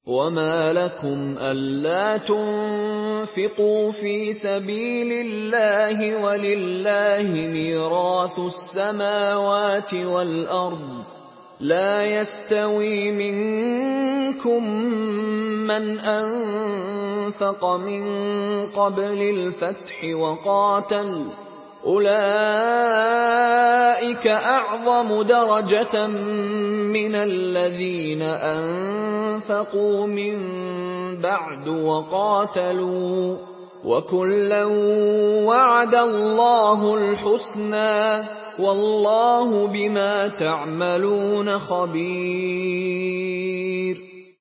وَمَا لَكُمْ أَلَّا تُنفِقُوا فِي سَبِيلِ اللَّهِ وَلِلَّهِ مِيرَاثُ السَّمَاوَاتِ وَالْأَرْضِ ۚ لَا يَسْتَوِي مِنكُم مَّنْ أَنفَقَ مِن قَبْلِ الْفَتْحِ وَقَاتَلَ ۚ أُولَٰئِكَ أَعْظَمُ دَرَجَةً مِّنَ الَّذِينَ أَنفَقُوا مِن بَعْدُ وَقَاتَلُوا ۚ وَكُلًّا وَعَدَ اللَّهُ الْحُسْنَىٰ ۚ وَاللَّهُ بِمَا تَعْمَلُونَ خَبِيرٌ.